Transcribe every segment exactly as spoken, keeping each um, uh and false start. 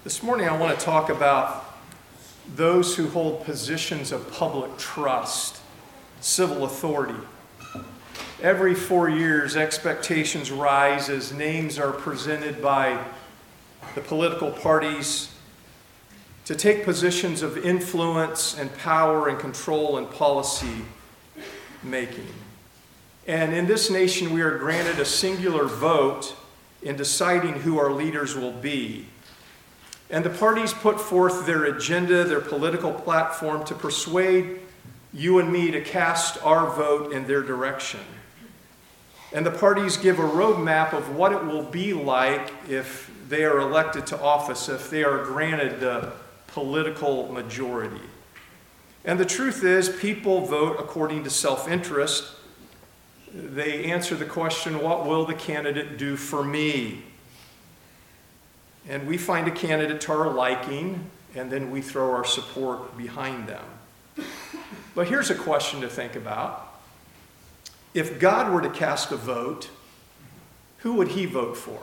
This morning I want to talk about those who hold positions of public trust, civil authority. Every four years, expectations rise as names are presented by the political parties to take positions of influence and power and control in policy making. And in this nation, we are granted a singular vote in deciding who our leaders will be. And the parties put forth their agenda, their political platform to persuade you and me to cast our vote in their direction. And the parties give a roadmap of what it will be like if they are elected to office, if they are granted the political majority. And the truth is, people vote according to self-interest. They answer the question, what will the candidate do for me? And we find a candidate to our liking, and then we throw our support behind them. But here's a question to think about. If God were to cast a vote, who would he vote for?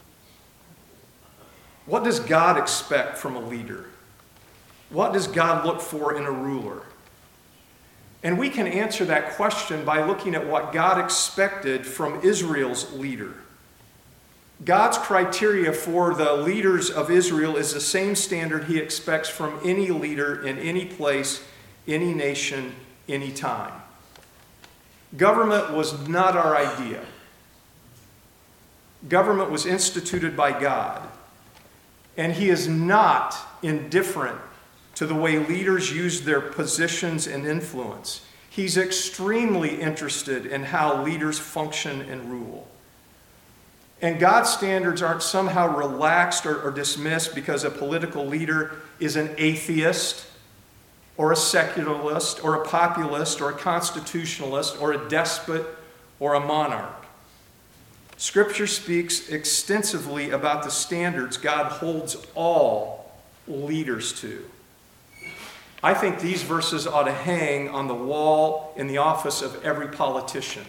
What does God expect from a leader? What does God look for in a ruler? And we can answer that question by looking at what God expected from Israel's leader. God's criteria for the leaders of Israel is the same standard he expects from any leader in any place, any nation, any time. Government was not our idea. Government was instituted by God. And he is not indifferent to the way leaders use their positions and influence. He's extremely interested in how leaders function and rule. And God's standards aren't somehow relaxed or, or dismissed because a political leader is an atheist or a secularist or a populist or a constitutionalist or a despot or a monarch. Scripture speaks extensively about the standards God holds all leaders to. I think these verses ought to hang on the wall in the office of every politician.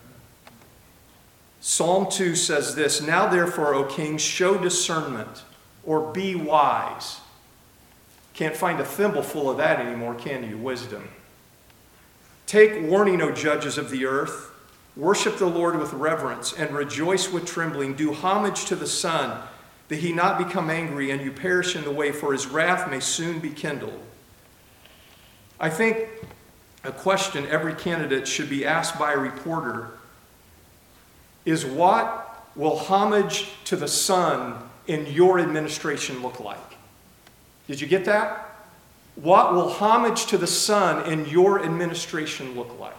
Psalm two says this, "Now therefore, O kings, show discernment, or be wise." Can't find a thimble full of that anymore, can you? Wisdom. "Take warning, O judges of the earth. Worship the Lord with reverence, and rejoice with trembling. Do homage to the Son, that he not become angry, and you perish in the way, for his wrath may soon be kindled." I think a question every candidate should be asked by a reporter is, what will homage to the Son in your administration look like? Did you get that? What will homage to the Son in your administration look like?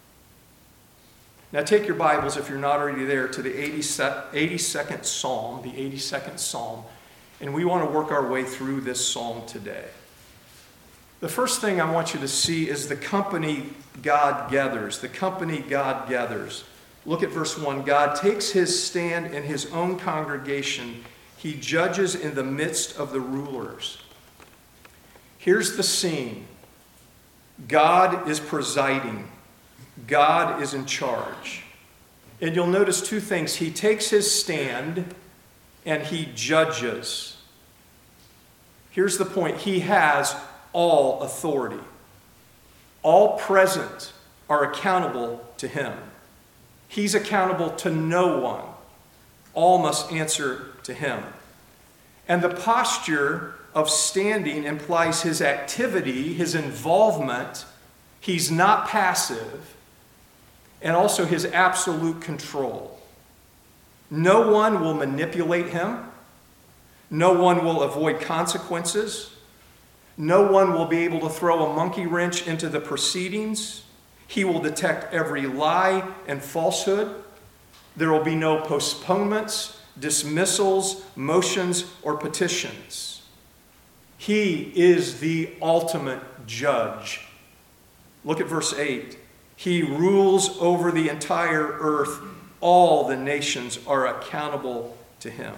Now take your Bibles, if you're not already there, to the eighty-second Psalm, the eighty-second Psalm, and we want to work our way through this psalm today. The first thing I want you to see is the company God gathers, the company God gathers. Look at verse one. God takes his stand in his own congregation. He judges in the midst of the rulers. Here's the scene. God is presiding. God is in charge. And you'll notice two things. He takes his stand and he judges. Here's the point. He has all authority. All present are accountable to him. He's accountable to no one. All must answer to him. And the posture of standing implies his activity, his involvement. He's not passive. And also his absolute control. No one will manipulate him. No one will avoid consequences. No one will be able to throw a monkey wrench into the proceedings. He will detect every lie and falsehood. There will be no postponements, dismissals, motions, or petitions. He is the ultimate judge. Look at verse eight. He rules over the entire earth. All the nations are accountable to him.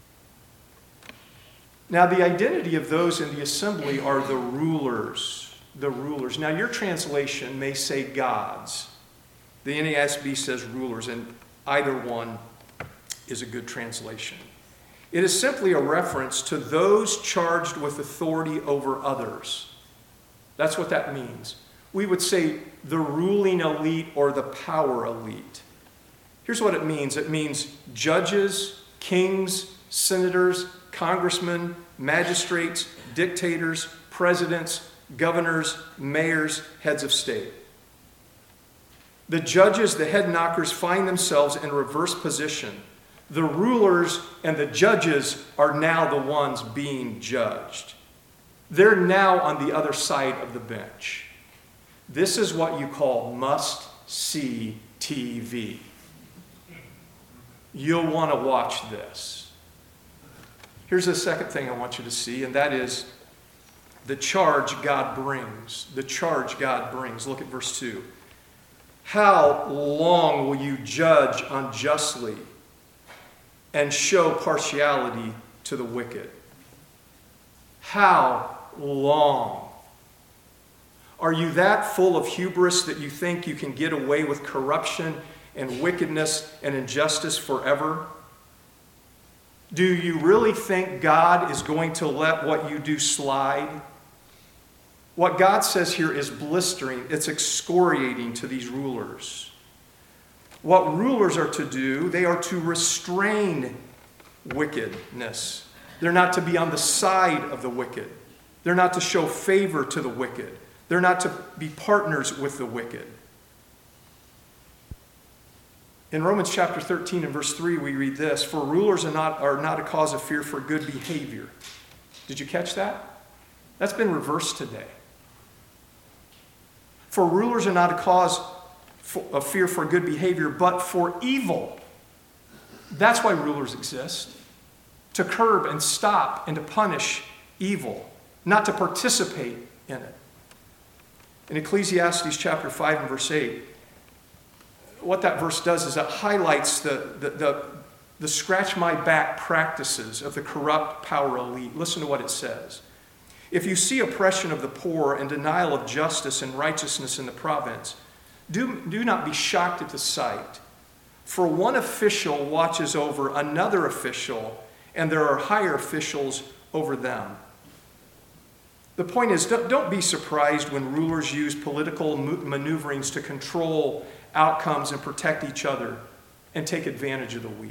Now, the identity of those in the assembly are the rulers. The rulers. Now, your translation may say gods. The N A S B says rulers, and either one is a good translation. It is simply a reference to those charged with authority over others. That's what that means. We would say the ruling elite or the power elite. Here's what it means. It means judges, kings, senators, congressmen, magistrates, dictators, presidents, governors, mayors, heads of state. The judges, the head knockers, find themselves in reverse position. The rulers and the judges are now the ones being judged. They're now on the other side of the bench. This is what you call must-see T V. You'll want to watch this. Here's the second thing I want you to see, and that is the charge God brings. The charge God brings. Look at verse two. How long will you judge unjustly and show partiality to the wicked? How long? Are you that full of hubris that you think you can get away with corruption and wickedness and injustice forever? Do you really think God is going to let what you do slide? What God says here is blistering. It's excoriating to these rulers. What rulers are to do, they are to restrain wickedness. They're not to be on the side of the wicked. They're not to show favor to the wicked. They're not to be partners with the wicked. In Romans chapter thirteen and verse three, we read this, "For rulers are not, are not a cause of fear for good behavior." Did you catch that? That's been reversed today. For rulers are not a cause of fear for good behavior, but for evil. That's why rulers exist. To curb and stop and to punish evil, not to participate in it. In Ecclesiastes chapter five and verse eight, what that verse does is it highlights the, the, the, the scratch my back practices of the corrupt power elite. Listen to what it says. If you see oppression of the poor and denial of justice and righteousness in the province, do, do not be shocked at the sight. For one official watches over another official, and there are higher officials over them. The point is, don't, don't be surprised when rulers use political maneuverings to control outcomes and protect each other and take advantage of the weak.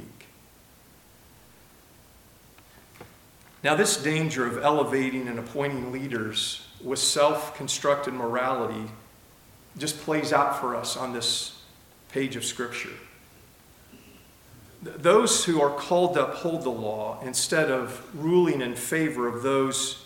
Now, this danger of elevating and appointing leaders with self-constructed morality just plays out for us on this page of Scripture. Those who are called to uphold the law, instead of ruling in favor of those,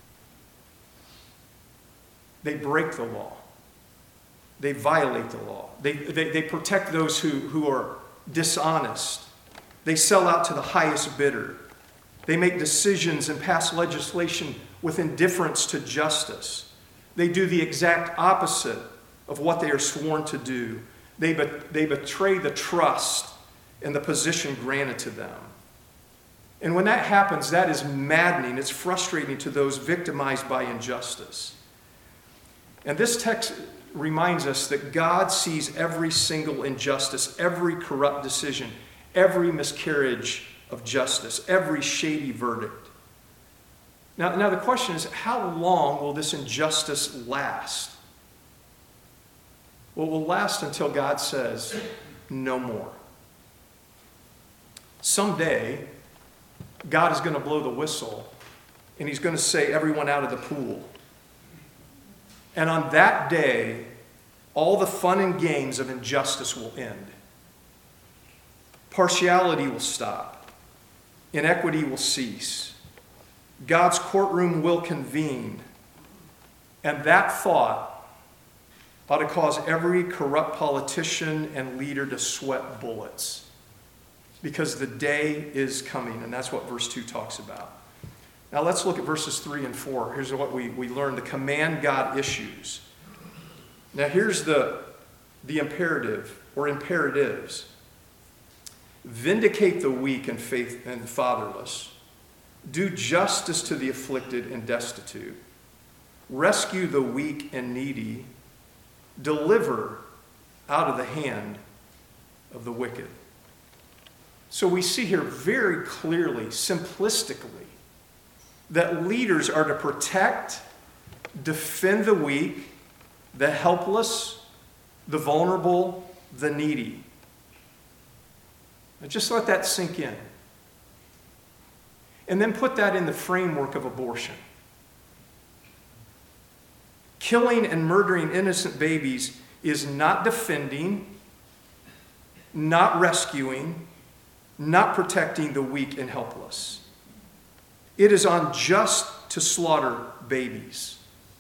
they break the law. They violate the law. They, they, they protect those who, who are dishonest. They sell out to the highest bidder. They make decisions and pass legislation with indifference to justice. They do the exact opposite of what they are sworn to do. They, be, they betray the trust and the position granted to them. And when that happens, that is maddening. It's frustrating to those victimized by injustice. And this text reminds us that God sees every single injustice, every corrupt decision, every miscarriage of justice, every shady verdict. Now, now the question is, how long will this injustice last? Well, it will last until God says, no more. Someday, God is going to blow the whistle, and he's going to say, everyone out of the pool. And on that day, all the fun and games of injustice will end. Partiality will stop. Inequity will cease. God's courtroom will convene. And that thought ought to cause every corrupt politician and leader to sweat bullets. Because the day is coming, and that's what verse two talks about. Now let's look at verses three and four. Here's what we, we learn, the command God issues. Now here's the, the imperative, or imperatives. Vindicate the weak and faith and fatherless. Do justice to the afflicted and destitute. Rescue the weak and needy. Deliver out of the hand of the wicked. So we see here very clearly, simplistically, that leaders are to protect, defend the weak, the helpless, the vulnerable, the needy. Now just let that sink in. And then put that in the framework of abortion. Killing and murdering innocent babies is not defending, not rescuing, not protecting the weak and helpless. It is unjust to slaughter babies.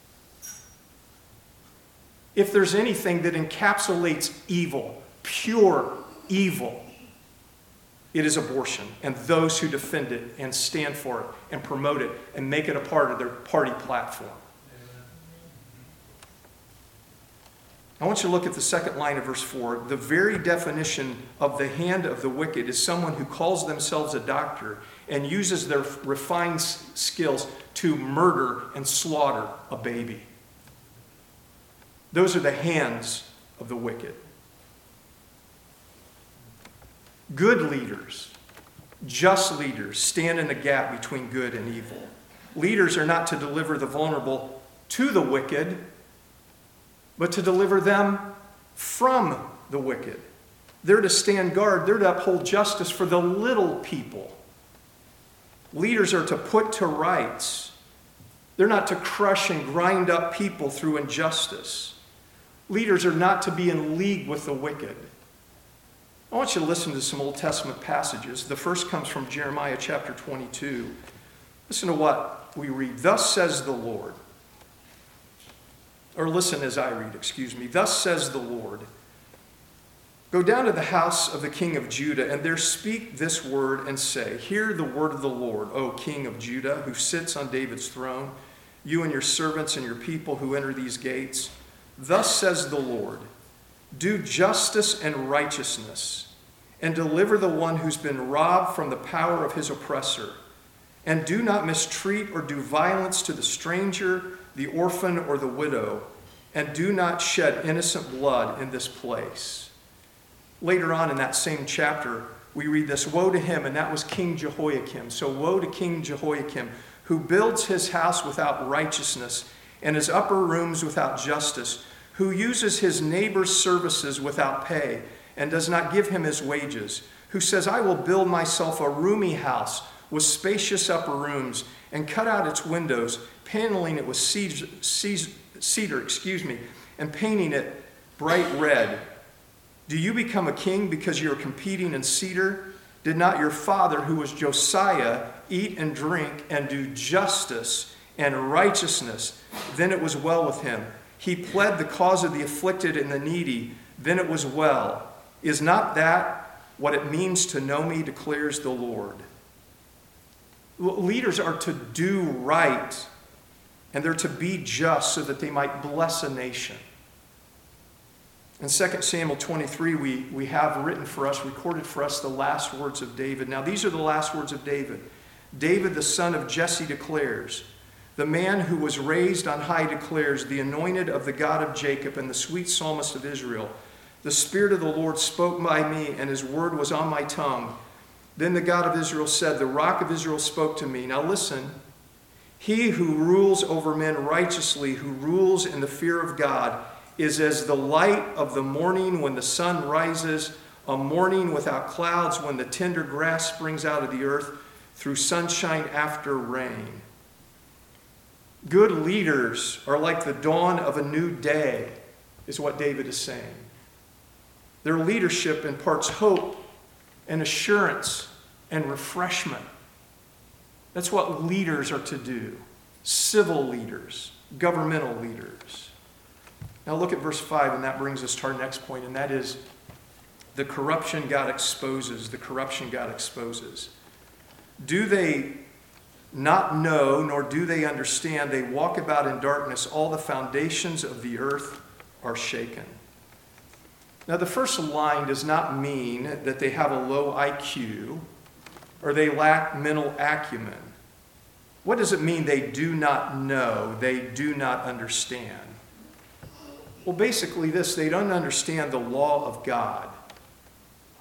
If there's anything that encapsulates evil, pure evil, it is abortion and those who defend it and stand for it and promote it and make it a part of their party platform. I want you to look at the second line of verse four. The very definition of the hand of the wicked is someone who calls themselves a doctor and uses their refined skills to murder and slaughter a baby. Those are the hands of the wicked. Good leaders, just leaders, stand in the gap between good and evil. Leaders are not to deliver the vulnerable to the wicked, but to deliver them from the wicked. They're to stand guard. They're to uphold justice for the little people. Leaders are to put to rights. They're not to crush and grind up people through injustice. Leaders are not to be in league with the wicked. I want you to listen to some Old Testament passages. The first comes from Jeremiah chapter twenty-two. Listen to what we read. Thus says the Lord. Or listen as I read, excuse me. Thus says the Lord. Go down to the house of the king of Judah, and there speak this word and say, hear the word of the Lord, O king of Judah, who sits on David's throne, you and your servants and your people who enter these gates. Thus says the Lord, do justice and righteousness, and deliver the one who's been robbed from the power of his oppressor. And do not mistreat or do violence to the stranger, the orphan, or the widow, and do not shed innocent blood in this place. Later on in that same chapter, we read this, woe to him, and that was King Jehoiakim. So woe to King Jehoiakim, who builds his house without righteousness, and his upper rooms without justice, who uses his neighbor's services without pay, and does not give him his wages, who says, I will build myself a roomy house with spacious upper rooms, and cut out its windows, paneling it with cedar, cedar, excuse me, and painting it bright red. Do you become a king because you're competing in cedar? Did not your father, who was Josiah, eat and drink and do justice and righteousness? Then it was well with him. He pled the cause of the afflicted and the needy. Then it was well. Is not that what it means to know me, declares the Lord? Leaders are to do right, and they're to be just so that they might bless a nation. In Second Samuel twenty-three, we, we have written for us, recorded for us, the last words of David. Now, these are the last words of David. David, the son of Jesse, declares, the man who was raised on high declares, the anointed of the God of Jacob and the sweet psalmist of Israel. The Spirit of the Lord spoke by me, and his word was on my tongue. Then the God of Israel said, the rock of Israel spoke to me. Now listen, he who rules over men righteously, who rules in the fear of God, is as the light of the morning when the sun rises, a morning without clouds when the tender grass springs out of the earth, through sunshine after rain. Good leaders are like the dawn of a new day, is what David is saying. Their leadership imparts hope and assurance and refreshment. That's what leaders are to do. Civil leaders, governmental leaders. Now look at verse five, and that brings us to our next point, and that is the corruption God exposes. The corruption God exposes. Do they not know, nor do they understand? They walk about in darkness. All the foundations of the earth are shaken. Now, the first line does not mean that they have a low I Q or they lack mental acumen. What does it mean they do not know, they do not understand? Well, basically this, they don't understand the law of God.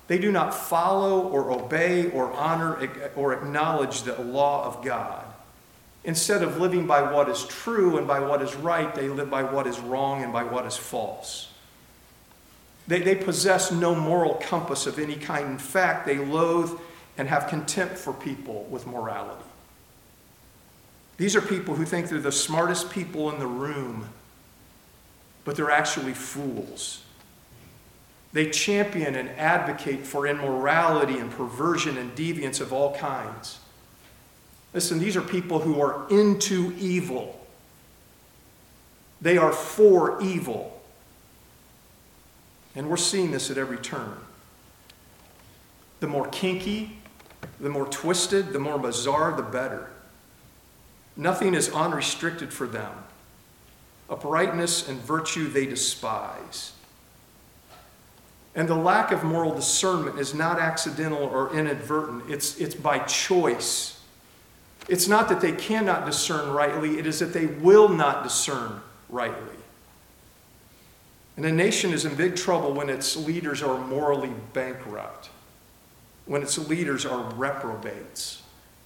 They do not follow or obey or honor or acknowledge the law of God. Instead of living by what is true and by what is right, they live by what is wrong and by what is false. They, they possess no moral compass of any kind. In fact, they loathe and have contempt for people with morality. These are people who think they're the smartest people in the room, but they're actually fools. They champion and advocate for immorality and perversion and deviance of all kinds. Listen, these are people who are into evil. They are for evil. And we're seeing this at every turn. The more kinky, the more twisted, the more bizarre, the better. Nothing is unrestricted for them. Uprightness and virtue they despise. And the lack of moral discernment is not accidental or inadvertent. It's, it's by choice. It's not that they cannot discern rightly. It is that they will not discern rightly. And a nation is in big trouble when its leaders are morally bankrupt, when its leaders are reprobates.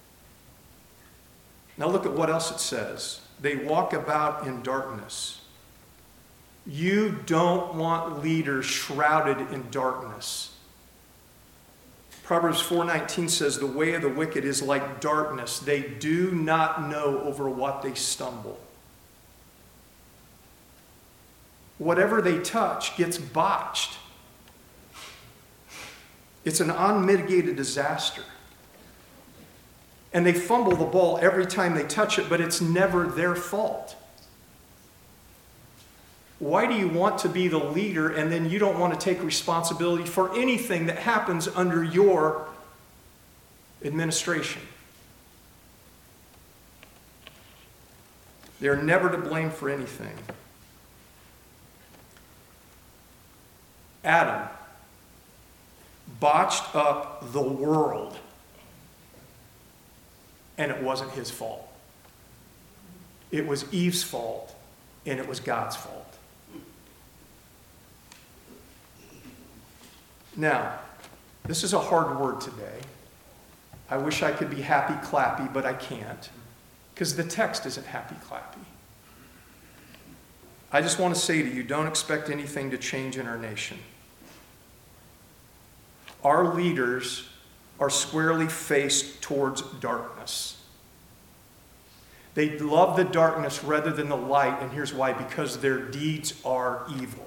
Now look at what else it says. They walk about in darkness. You don't want leaders shrouded in darkness. Proverbs four nineteen says, the way of the wicked is like darkness. They do not know over what they stumble. Whatever they touch gets botched. It's an unmitigated disaster. And they fumble the ball every time they touch it, but it's never their fault. Why do you want to be the leader and then you don't want to take responsibility for anything that happens under your administration? They're never to blame for anything. Adam botched up the world, and it wasn't his fault. It was Eve's fault, and it was God's fault. Now, this is a hard word today. I wish I could be happy clappy, but I can't, because the text isn't happy clappy. I just want to say to you, don't expect anything to change in our nation. Our leaders are squarely faced towards darkness. They love the darkness rather than the light, and here's why: because their deeds are evil.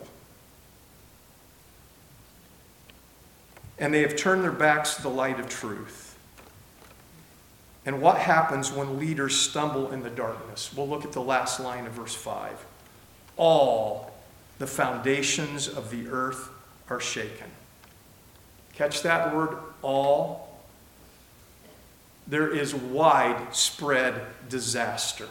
And they have turned their backs to the light of truth. And what happens when leaders stumble in the darkness? We'll look at the last line of verse five. All the foundations of the earth are shaken. Catch that word, all. There is widespread disaster.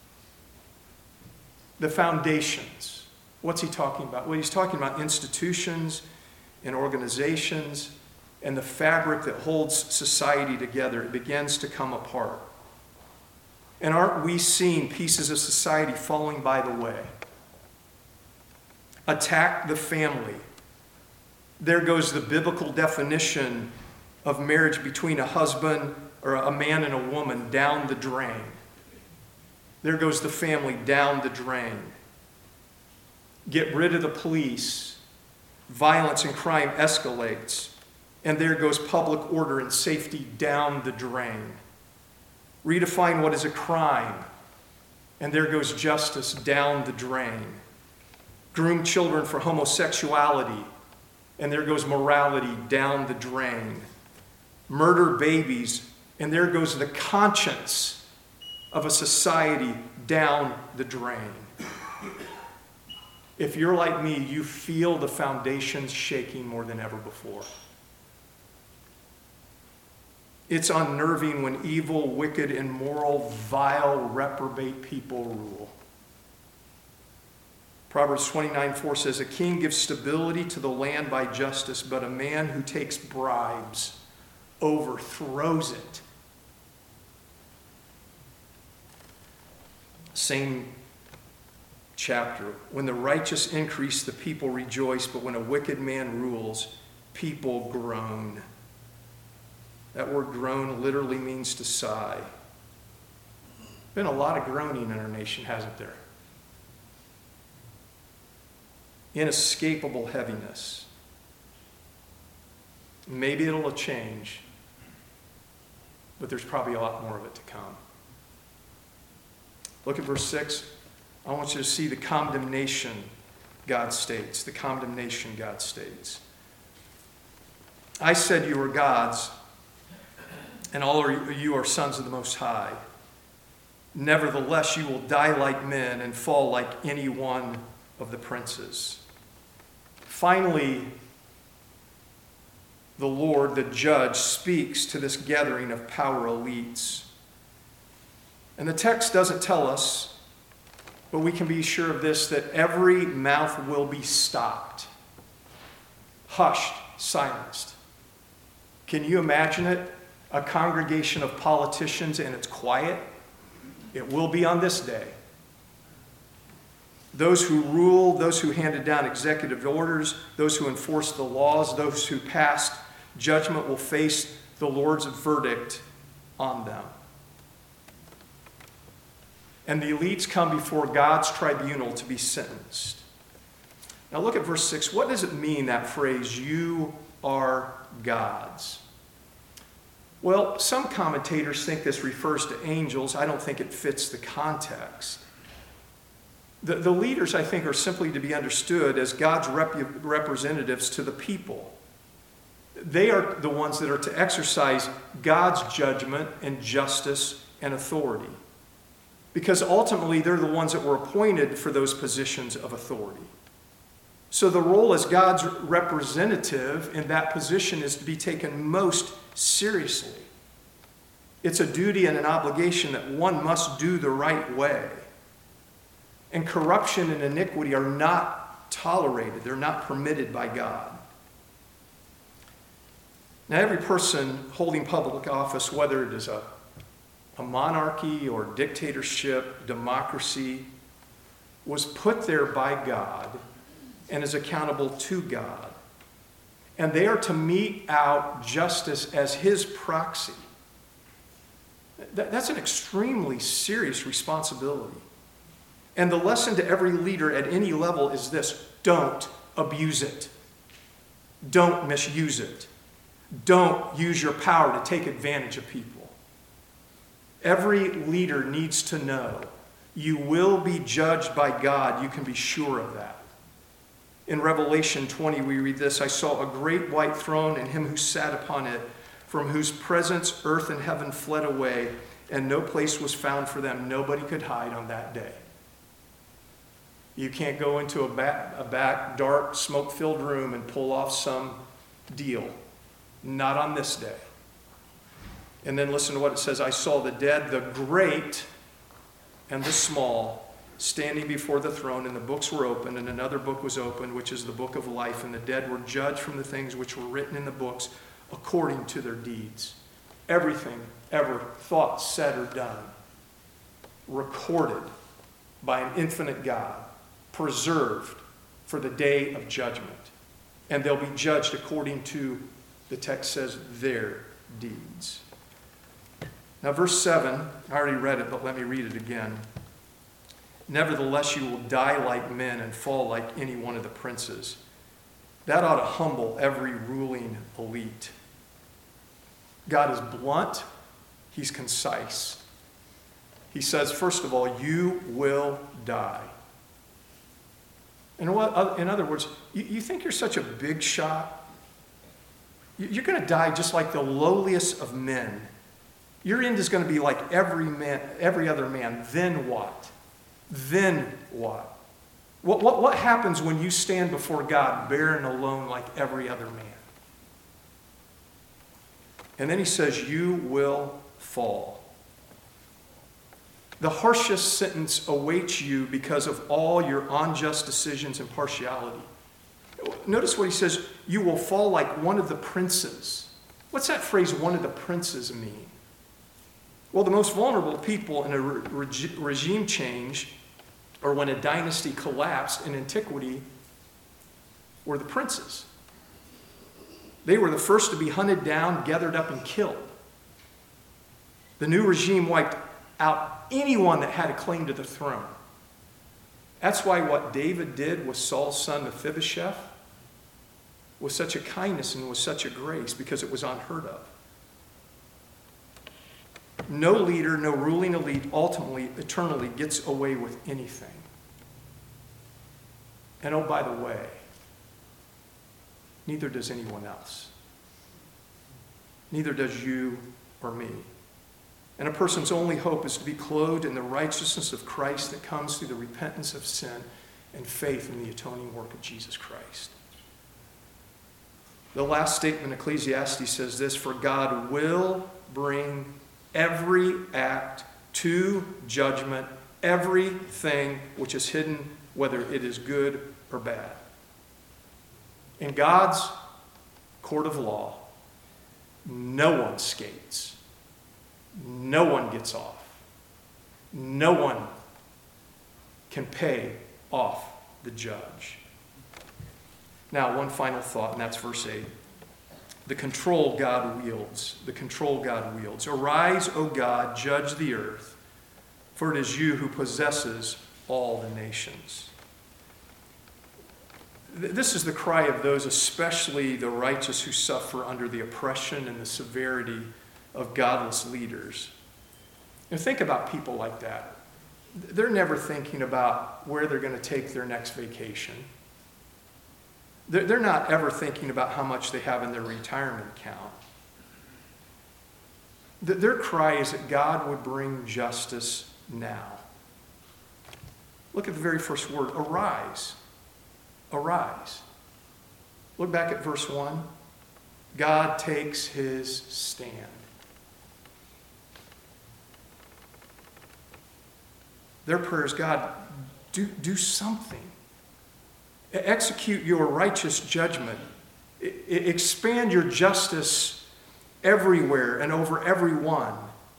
The foundations. What's he talking about? Well, he's talking about institutions and organizations and the fabric that holds society together. It begins to come apart. And aren't we seeing pieces of society falling by the way? Attack the family. There goes the biblical definition of marriage between a husband or a man and a woman down the drain. There goes the family down the drain. Get rid of the police. Violence and crime escalates. And there goes public order and safety down the drain. Redefine what is a crime. And there goes justice down the drain. Groom children for homosexuality. And there goes morality down the drain. Murder babies, and there goes the conscience of a society down the drain. If you're like me, you feel the foundations shaking more than ever before. It's unnerving when evil, wicked, immoral, vile, reprobate people rule. Proverbs twenty-nine four says, a king gives stability to the land by justice, but a man who takes bribes overthrows it. Same chapter. When the righteous increase, the people rejoice, but when a wicked man rules, people groan. That word groan literally means to sigh. Been a lot of groaning in our nation, hasn't there? Inescapable heaviness. Maybe it'll change, but there's probably a lot more of it to come. Look at verse six. I want you to see the condemnation God states. The condemnation God states. I said you are gods, and all of you are sons of the Most High. Nevertheless, you will die like men and fall like any one of the princes. Finally, the Lord, the judge, speaks to this gathering of power elites. And the text doesn't tell us, but we can be sure of this, that every mouth will be stopped, hushed, silenced. Can you imagine it? A congregation of politicians and it's quiet? It will be on this day. Those who rule, those who handed down executive orders, those who enforced the laws, those who passed judgment will face the Lord's verdict on them. And the elites come before God's tribunal to be sentenced. Now look at verse six. What does it mean, that phrase, you are gods? Well, some commentators think this refers to angels. I don't think it fits the context. The, the leaders, I think, are simply to be understood as God's rep- representatives to the people. They are the ones that are to exercise God's judgment and justice and authority. Because ultimately, they're the ones that were appointed for those positions of authority. So the role as God's representative in that position is to be taken most seriously. It's a duty and an obligation that one must do the right way. And corruption and iniquity are not tolerated. They're not permitted by God. Now, every person holding public office, whether it is a, a monarchy or dictatorship, democracy, was put there by God and is accountable to God. And they are to mete out justice as his proxy. That, that's an extremely serious responsibility. And the lesson to every leader at any level is this: don't abuse it. Don't misuse it. Don't use your power to take advantage of people. Every leader needs to know you will be judged by God. You can be sure of that. In Revelation twenty, we read this: I saw a great white throne and him who sat upon it, from whose presence earth and heaven fled away, and no place was found for them. Nobody could hide on that day. You can't go into a back, a back dark, smoke-filled room and pull off some deal. Not on this day. And then listen to what it says. I saw the dead, the great and the small, standing before the throne, and the books were opened, and another book was opened, which is the book of life, and the dead were judged from the things which were written in the books according to their deeds. Everything ever thought, said, or done, recorded by an infinite God, preserved for the day of judgment. And they'll be judged according to, the text says, their deeds. Now, verse seven, I already read it, but let me read it again. Nevertheless, you will die like men and fall like any one of the princes. That ought to humble every ruling elite. God is blunt. He's concise. He says, first of all, you will die. In other words, you think you're such a big shot? You're going to die just like the lowliest of men. Your end is going to be like every man, every other man. Then what? Then what? What, what? what happens when you stand before God barren and alone like every other man? And then he says, you will fall. The harshest sentence awaits you because of all your unjust decisions and partiality. Notice what he says, you will fall like one of the princes. What's that phrase, one of the princes, mean? Well, the most vulnerable people in a reg- regime change, or when a dynasty collapsed in antiquity, were the princes. They were the first to be hunted down, gathered up, and killed. The new regime wiped out anyone that had a claim to the throne. That's why what David did with Saul's son Mephibosheth was such a kindness and was such a grace, because it was unheard of. No leader, no ruling elite ultimately, eternally gets away with anything. And oh, by the way, neither does anyone else. Neither does you or me. And a person's only hope is to be clothed in the righteousness of Christ that comes through the repentance of sin and faith in the atoning work of Jesus Christ. The last statement, Ecclesiastes, says this: "For God will bring every act to judgment, everything which is hidden, whether it is good or bad." In God's court of law, no one skates. No one gets off. No one can pay off the judge. Now, one final thought, and that's verse eight. The control God wields. The control God wields. "Arise, O God, judge the earth, for it is you who possesses all the nations." This is the cry of those, especially the righteous, who suffer under the oppression and the severity of godless leaders. And think about people like that. They're never thinking about where they're going to take their next vacation. They're not ever thinking about how much they have in their retirement account. Their cry is that God would bring justice now. Look at the very first word, arise. Arise. Look back at verse one. God takes his stand. Their prayer is, God, do, do something. Execute your righteous judgment. I, expand your justice everywhere and over everyone.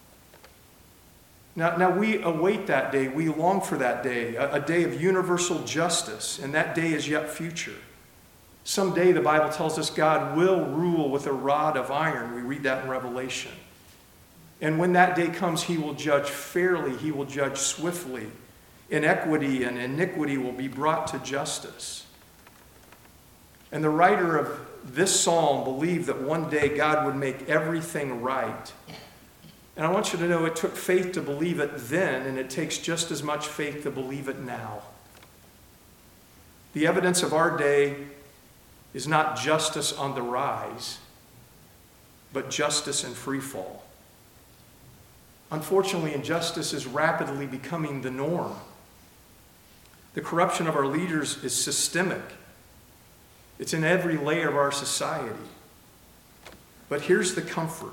Now, now we await that day. We long for that day, a, a day of universal justice, and that day is yet future. Someday, the Bible tells us, God will rule with a rod of iron. We read that in Revelation. And when that day comes, he will judge fairly. He will judge swiftly. Inequity and iniquity will be brought to justice. And the writer of this psalm believed that one day God would make everything right. And I want you to know it took faith to believe it then, and it takes just as much faith to believe it now. The evidence of our day is not justice on the rise, but justice in free fall. Unfortunately, injustice is rapidly becoming the norm. The corruption of our leaders is systemic. It's in every layer of our society. But here's the comfort.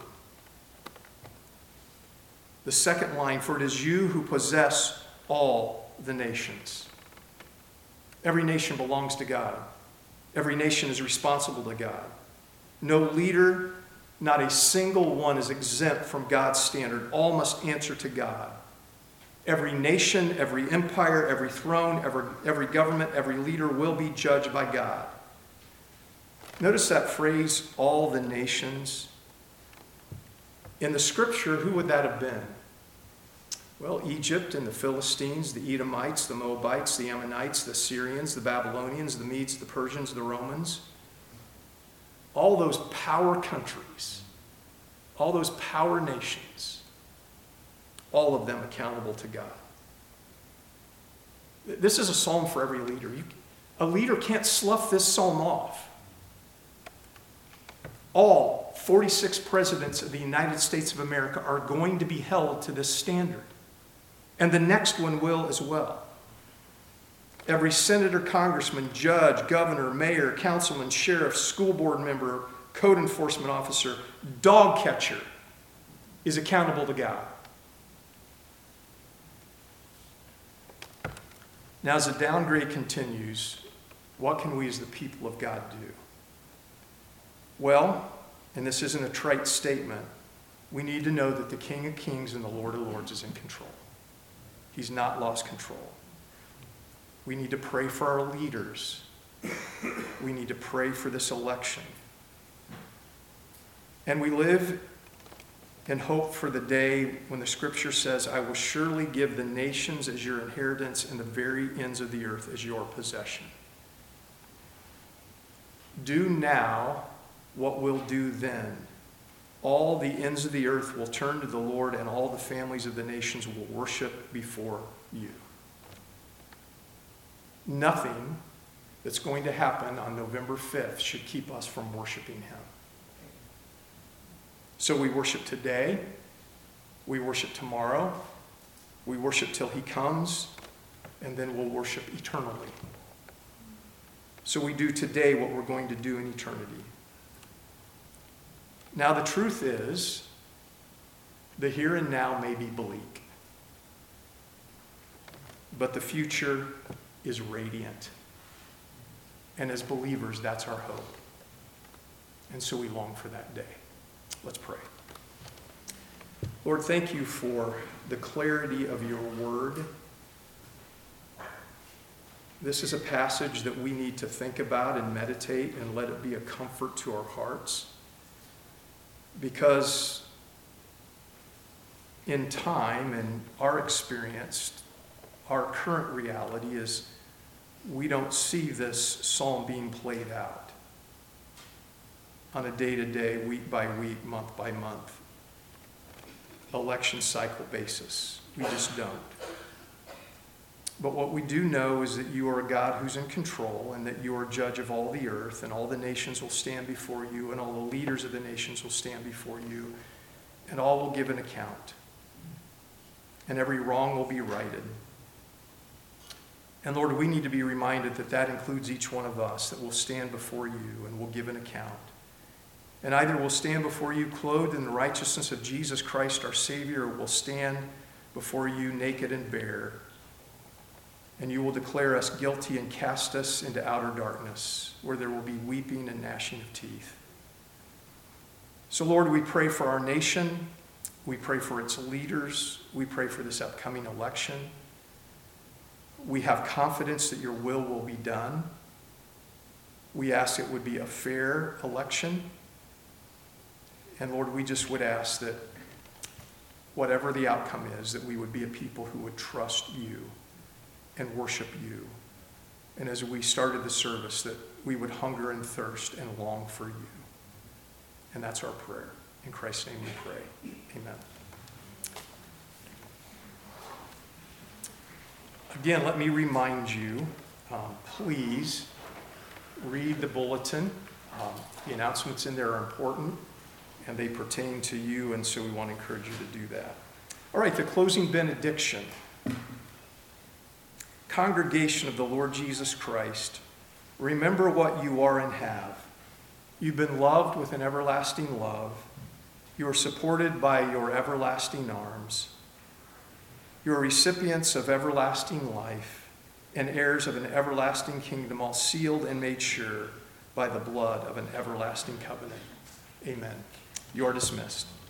The second line, "For it is you who possess all the nations." Every nation belongs to God. Every nation is responsible to God. No leader, not a single one, is exempt from God's standard. All must answer to God. Every nation, every empire, every throne, every, every government, every leader will be judged by God. Notice that phrase, all the nations. In the scripture, who would that have been? Well, Egypt and the Philistines, the Edomites, the Moabites, the Ammonites, the Syrians, the Babylonians, the Medes, the Persians, the Romans. All those power countries, all those power nations, all of them accountable to God. This is a psalm for every leader. You, a leader can't slough this psalm off. All forty-six presidents of the United States of America are going to be held to this standard. And the next one will as well. Every senator, congressman, judge, governor, mayor, councilman, sheriff, school board member, code enforcement officer, dog catcher is accountable to God. Now, as the downgrade continues, what can we as the people of God do? Well, and this isn't a trite statement, we need to know that the King of Kings and the Lord of Lords is in control. He's not lost control. We need to pray for our leaders. We need to pray for this election. And we live in hope for the day when the scripture says, I will surely give the nations as your inheritance and the very ends of the earth as your possession. Do now what we'll do then. All the ends of the earth will turn to the Lord, and all the families of the nations will worship before you. Nothing that's going to happen on November fifth should keep us from worshiping him. So we worship today, we worship tomorrow, we worship till he comes, and then we'll worship eternally. So we do today what we're going to do in eternity. Now the truth is, the here and now may be bleak, but the future is radiant. And as believers, that's our hope. And so we long for that day. Let's pray. Lord, thank you for the clarity of your word. This is a passage that we need to think about and meditate and let it be a comfort to our hearts. Because in time and our experience, our current reality is we don't see this psalm being played out on a day-to-day, week by week, month by month, election cycle basis. We just don't. But what we do know is that you are a God who's in control, and that you are judge of all the earth, and all the nations will stand before you, and all the leaders of the nations will stand before you, and all will give an account. And every wrong will be righted. And Lord, we need to be reminded that that includes each one of us, that will stand before you and will give an account. And either we'll stand before you clothed in the righteousness of Jesus Christ our Savior, or we'll stand before you naked and bare, and you will declare us guilty and cast us into outer darkness, where there will be weeping and gnashing of teeth. So Lord, we pray for our nation. We pray for its leaders. We pray for this upcoming election. We have confidence that your will will be done. We ask it would be a fair election. And Lord, we just would ask that whatever the outcome is, that we would be a people who would trust you and worship you. And as we started the service, that we would hunger and thirst and long for you. And that's our prayer. In Christ's name we pray. Amen. Again, let me remind you, um, please read the bulletin. Um, the announcements in there are important, and they pertain to you, and so we want to encourage you to do that. All right, the closing benediction. Congregation of the Lord Jesus Christ, remember what you are and have. You've been loved with an everlasting love. You are supported by your everlasting arms. You are recipients of everlasting life and heirs of an everlasting kingdom, all sealed and made sure by the blood of an everlasting covenant. Amen. You are dismissed.